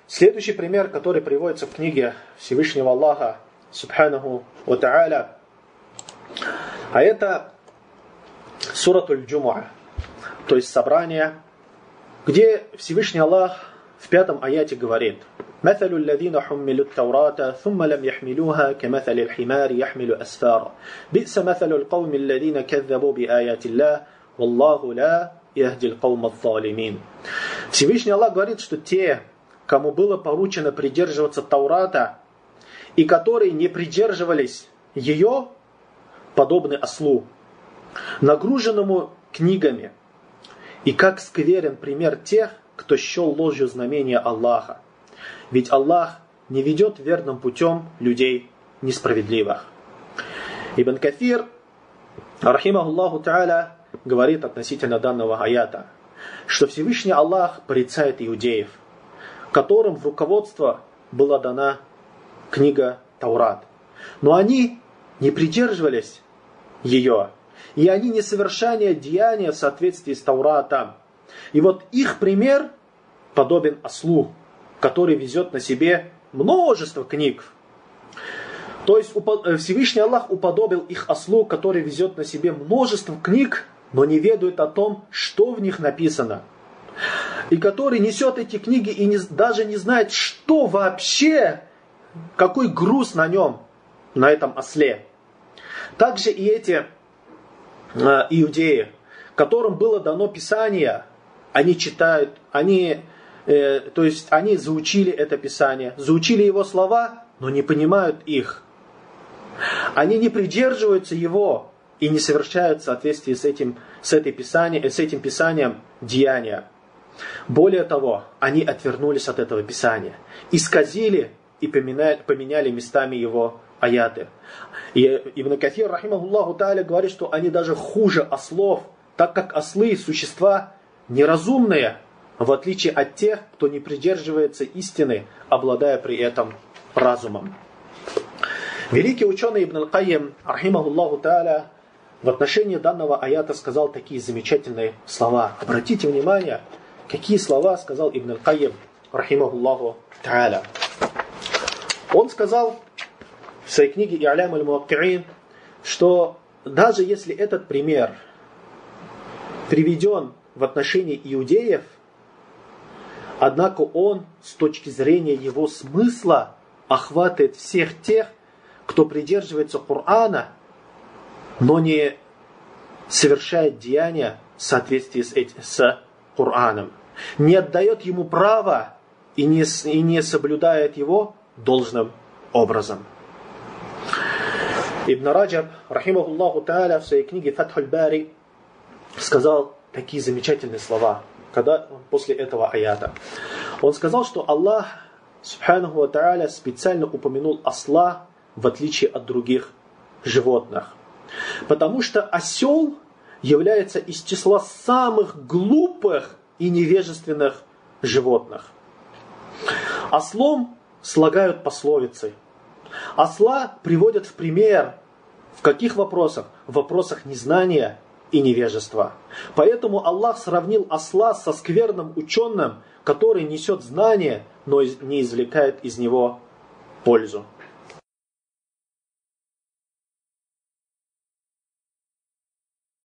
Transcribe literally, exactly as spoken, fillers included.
Следующий пример, который приводится в книге Всевышнего Аллаха, Субханаху ва Та'аля, а это Суратуль Джумуа, то есть собрание, где Всевышний Аллах в пятом аяте говорит: مثل الذين حملوا التوراة ثم لم يحملوها كمثل الحمار يحمل أسفارا بئس مثل القوم الذين كذبوا بآيات الله والله لا يهدي القوم الظالمين. Всевышний Аллах говорит, что те, кому было поручено придерживаться Таурата, и которые не придерживались ее, подобны ослу, нагруженному книгами. И как скверен пример тех, кто счел ложью знамения Аллаха. Ведь Аллах не ведет верным путем людей несправедливых. Ибн Кафир, рахимахуллаху та'аля, говорит относительно данного аята, что Всевышний Аллах порицает иудеев, которым в руководство была дана книга Таурат. Но они не придерживались ее, и они не совершали деяния в соответствии с Тауратом. И вот их пример подобен ослу, который везет на себе множество книг. То есть Всевышний Аллах уподобил их ослу, который везет на себе множество книг, но не ведает о том, что в них написано. И который несет эти книги и не, даже не знает, что вообще, какой груз на нем, на этом осле. Также и эти э, иудеи, которым было дано Писание, они читают, они, э, то есть они заучили это Писание, заучили его слова, но не понимают их. Они не придерживаются его и не совершают в соответствии с этим, с, этой писанием, с этим Писанием деяния. Более того, они отвернулись от этого Писания, исказили и поменяли, поменяли местами его аяты. И Ибн Кафир, рахимахуллаху та'аля, говорит, что они даже хуже ослов, так как ослы – существа неразумные, в отличие от тех, кто не придерживается истины, обладая при этом разумом. Великий ученый Ибн Аль-Кайим, рахимахуллаху та'аля, в отношении данного аята сказал такие замечательные слова. Обратите внимание, какие слова сказал Ибн Аль-Кайим, рахимахуллаху та'аля. Он сказал в своей книге «И'лям аль-Муакки'ин», что даже если этот пример приведен в отношении иудеев, однако он с точки зрения его смысла охватывает всех тех, кто придерживается Корана, но не совершает деяния в соответствии с, этим, с Кораном, не отдает ему права и не, и не соблюдает его должным образом. Ибн Раджаб, рахимахуллаху та'аля, в своей книге «Фатхуль Бари» сказал такие замечательные слова, когда, после этого аята. Он сказал, что Аллах, субханаху ва та'аля, специально упомянул осла в отличие от других животных. Потому что осел является из числа самых глупых и невежественных животных. Ослом слагают пословицы. Осла приводят в пример. В каких вопросах? В вопросах незнания и невежества. Поэтому Аллах сравнил осла со скверным ученым, который несет знание, но не извлекает из него пользу.